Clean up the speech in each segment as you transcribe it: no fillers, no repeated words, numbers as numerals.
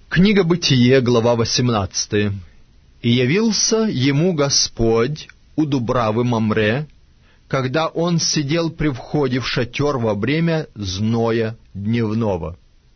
Книга Бытие, глава 18. «И явился ему Господь у Дубравы Мамре, когда он сидел при входе в шатер во время зноя дневного.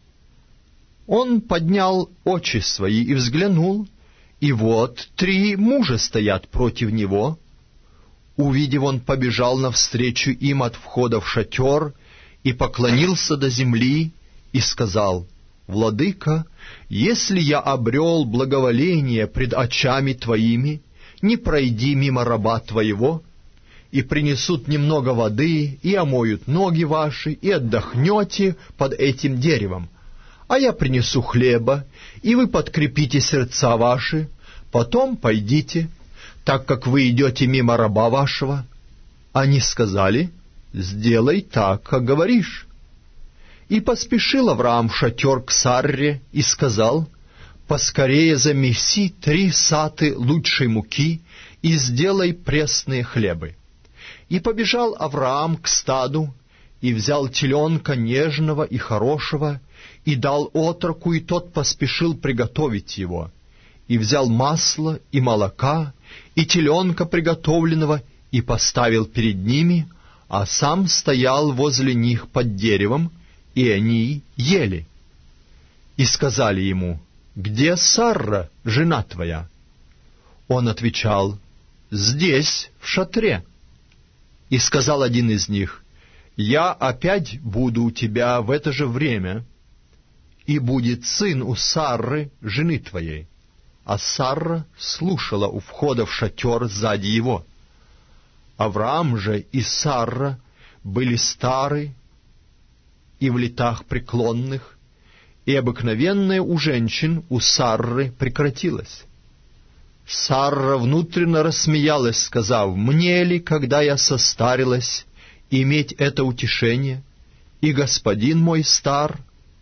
Он поднял очи свои и взглянул, и вот 3 мужа стоят против него. Увидев, он побежал навстречу им от входа в шатер и поклонился до земли и сказал: «Владыка, если я обрел благоволение пред очами Твоими, не пройди мимо раба Твоего, и принесут немного воды, и омоют ноги ваши, и отдохнете под этим деревом. А я принесу хлеба, и вы подкрепите сердца ваши, потом пойдите, так как вы идете мимо раба вашего». Они сказали: «Сделай так, как говоришь». И поспешил Авраам в шатер к Сарре и сказал: «Поскорее замеси 3 саты лучшей муки и сделай пресные хлебы». И побежал Авраам к стаду, и взял теленка нежного и хорошего, и дал отроку, и тот поспешил приготовить его. И взял масло и молока, и теленка приготовленного, и поставил перед ними, а сам стоял возле них под деревом, и они ели. И сказали ему: «Где Сарра, жена твоя?» Он отвечал: «Здесь, в шатре». И сказал один из них: «Я опять буду у тебя в это же время, и будет сын у Сарры, жены твоей». А Сарра слушала у входа в шатер сзади его. Авраам же и Сарра были стары и в летах преклонных, и обыкновенное у женщин у Сарры прекратилось. Сарра внутренно рассмеялась, сказав: «Мне ли, когда я состарилась, иметь это утешение, и господин мой стар?»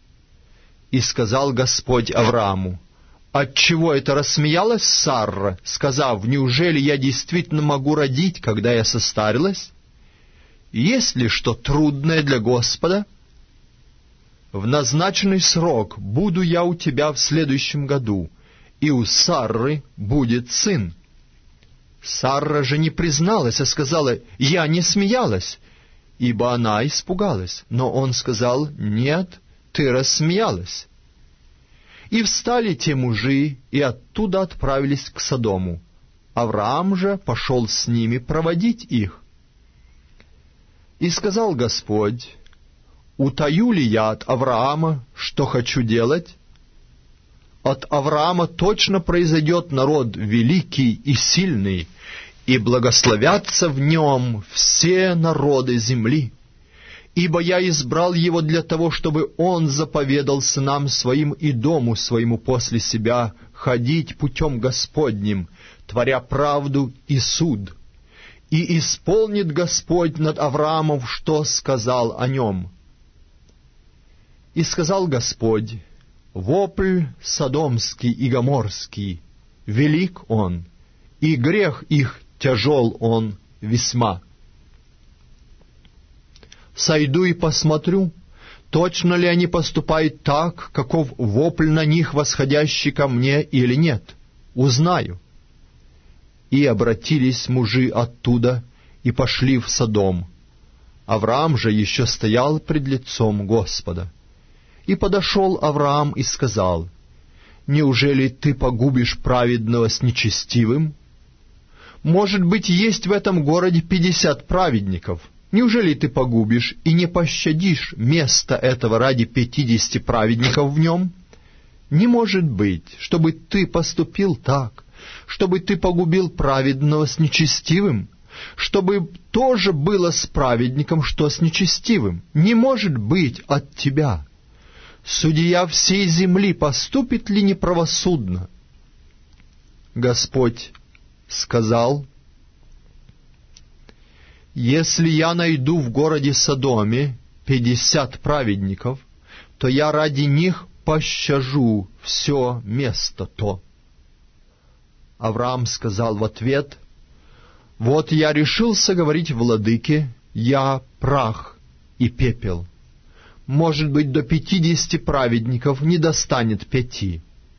И сказал Господь Аврааму: «Отчего это рассмеялась Сарра, сказав: неужели я действительно могу родить, когда я состарилась? Есть ли что трудное для Господа? В назначенный срок буду я у тебя в следующем году, и у Сарры будет сын». Сарра же не призналась, а сказала: «Я не смеялась», ибо она испугалась. Но он сказал: «Нет, ты рассмеялась». И встали те мужи, и оттуда отправились к Содому. Авраам же пошел с ними проводить их. И сказал Господь: «Утаю ли я от Авраама, что хочу делать? От Авраама точно произойдет народ великий и сильный, и благословятся в нем все народы земли. Ибо я избрал его для того, чтобы он заповедал сынам своим и дому своему после себя ходить путем Господним, творя правду и суд. И исполнит Господь над Авраамом, что сказал о нем». И сказал Господь: «Вопль содомский и гоморский, велик он, и грех их тяжел он весьма. Сойду и посмотрю, точно ли они поступают так, каков вопль на них, восходящий ко мне, или нет. Узнаю». И обратились мужи оттуда и пошли в Содом. Авраам же еще стоял пред лицом Господа. И подошел Авраам и сказал: «Неужели ты погубишь праведного с нечестивым? Может быть, есть в этом городе 50 праведников. Неужели ты погубишь и не пощадишь место этого ради 50 праведников в нем? Не может быть, чтобы ты поступил так, чтобы ты погубил праведного с нечестивым, чтобы тоже было с праведником, что с нечестивым. Не может быть от тебя. Судья всей земли поступит ли неправосудно?» Господь сказал: «Если я найду в городе Содоме 50 праведников, то я ради них пощажу все место то». Авраам сказал в ответ: «Вот я решился говорить владыке, я прах и пепел. Может быть, до 50 праведников не достанет 5.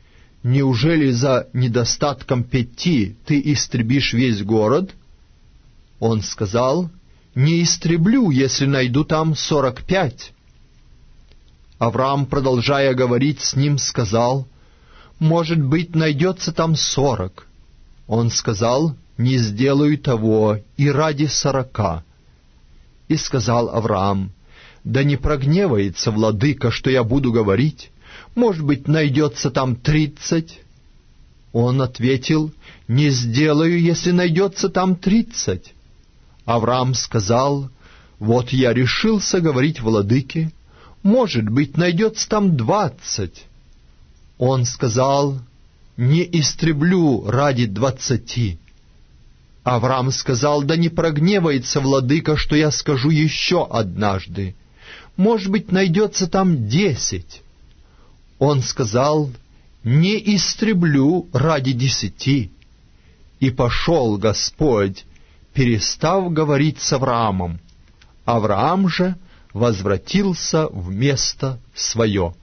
неужели за недостатком 5 ты истребишь весь город? Он сказал: не истреблю, если найду там 45. Авраам, продолжая говорить с ним, сказал: может быть, найдется там 40. Он сказал: не сделаю того и ради 40. И сказал Авраам: да не прогневается владыка, что я буду говорить, может быть, найдется там 30. Он ответил: не сделаю, если найдется там 30. Авраам сказал: вот я решился говорить владыке, может быть, найдется там 20. Он сказал: не истреблю ради 20. Авраам сказал: да не прогневается владыка, что я скажу еще однажды, может быть, найдется там 10. Он сказал: не истреблю ради 10. И пошел Господь, перестав говорить с Авраамом. Авраам же возвратился в место свое.